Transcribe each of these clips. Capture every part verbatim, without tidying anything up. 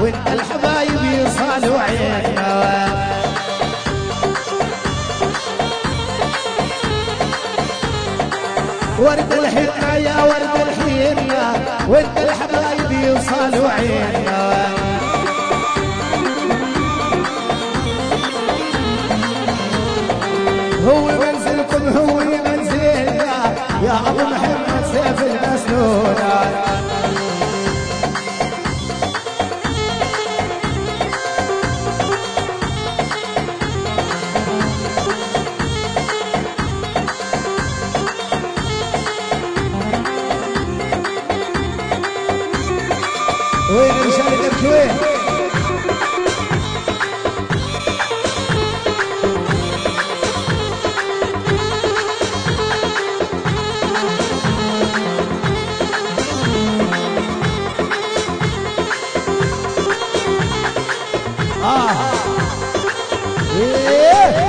وانت الحبايب يصالوا عيننا. ورد الحنة يا ورد الحنة وانت الحبايب يصالوا عيننا. هو منزلكم هو منزلنا يا ابو محمد سيف المسنون. وين رجالك وين؟ آه إيه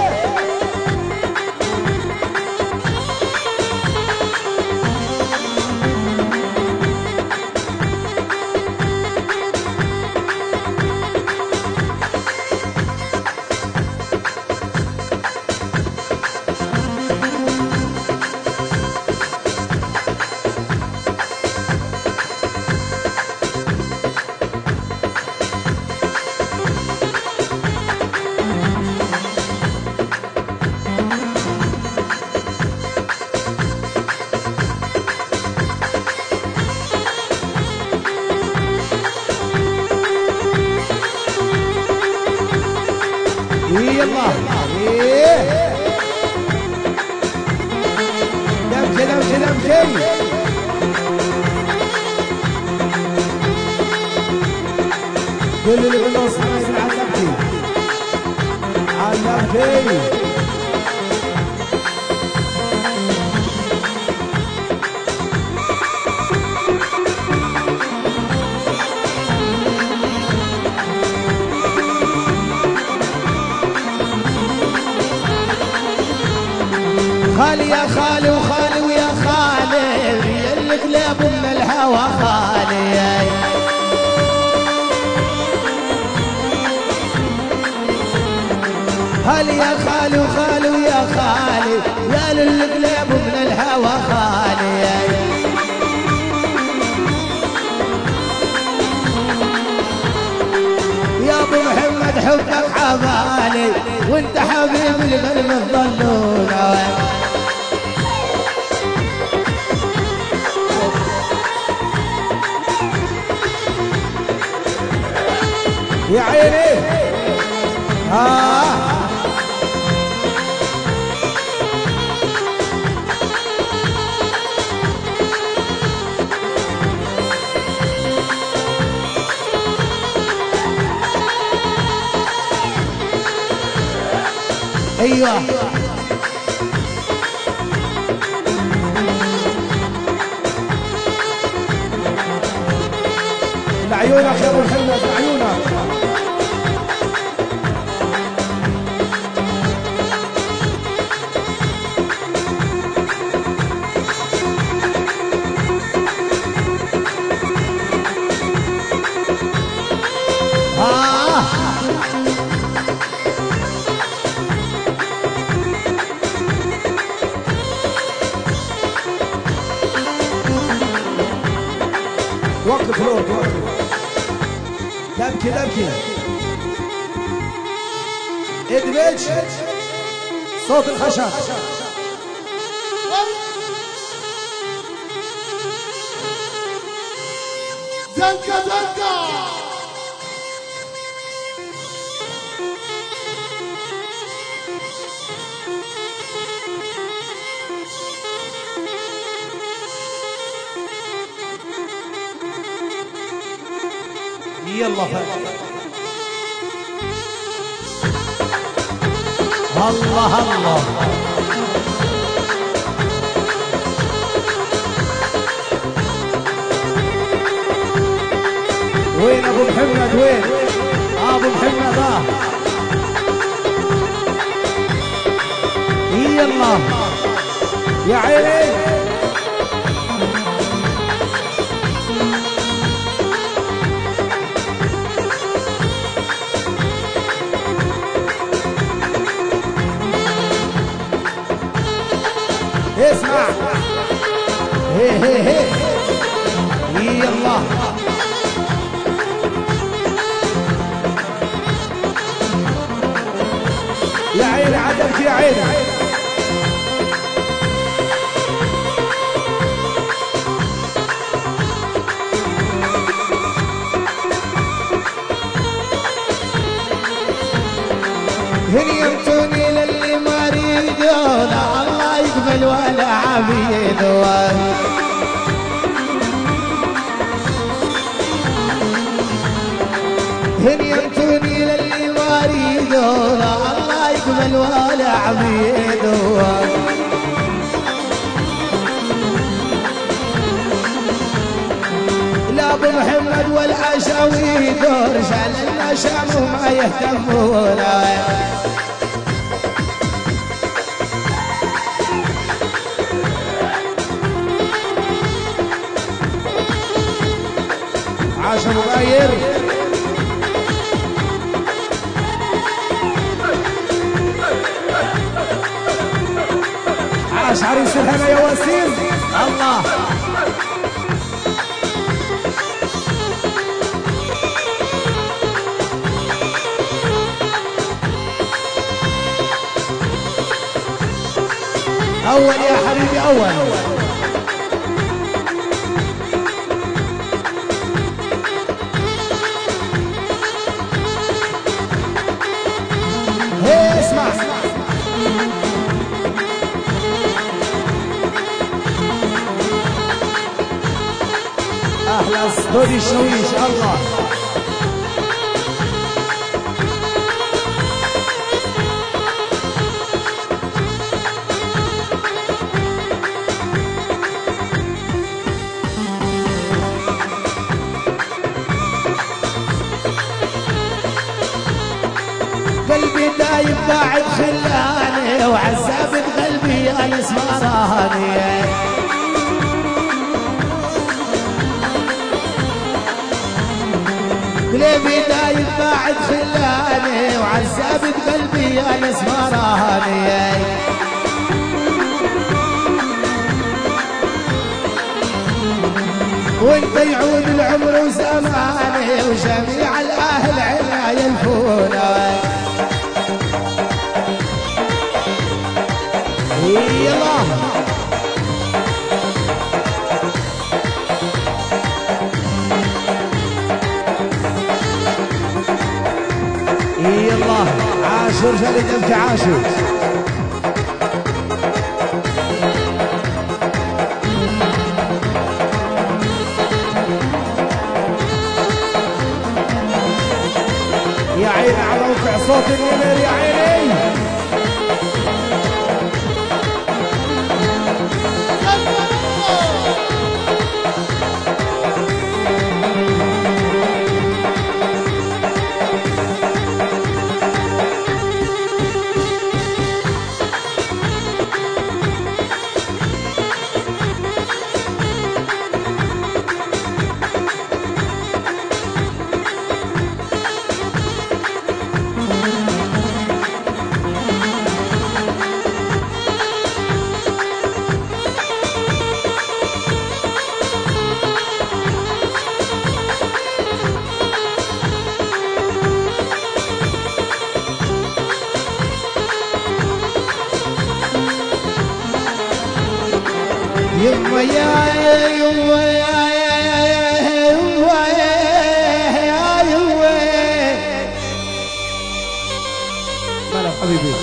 يلا ايه دمشي دمشي دمشي كل اللي بالنص حبايبي علمتي علمتي. خالي يا خالي وخالي ويا خالي يا القلب من الهوى خالي. خالي يا خالي وخالي ويا خالي يا القلب من الهوى خالي. يا ابو محمد حبك حبالي وانت حبيب القلب الظلوله. يا عيني آه ايوه لعيونك يا ابو محمد لعيونك. وقف روح وقف لبكي لبكي ادمج صوت الخشب. دنكة دنكة يلا الله الله وين ابو محمد وين ابو محمد اه يلا يا عيني اسمع هي هي هي يلا يا عيني عدلك يا عيني هني يمتوني للي ما يريدون الله يقبل ولا عبيدون هني يمتوني للي ما يريدون الله يقبل ولا عبيدون لا ابو محمد والعشاوي دور شال المشام وما يهتمون عاش ابو غاير عاش عريس الهنا يا وسيم الله اول يا حبيبي اول اسمع احلى استوديو الشويش الله قلبي دايب باعد خلاني وعذاب قلبي انا اسمراني قلبي دايب باعد خلاني وعذاب قلبي انا اسمراني وانت يعود العمر وزماني وجميع الاهل عنا يلفوني يلا يلا عاشور جلد انت عاشور يا عيني على وقع صوت النمر يا عيني يما يا يما يا يما يا يما مالك حبيبي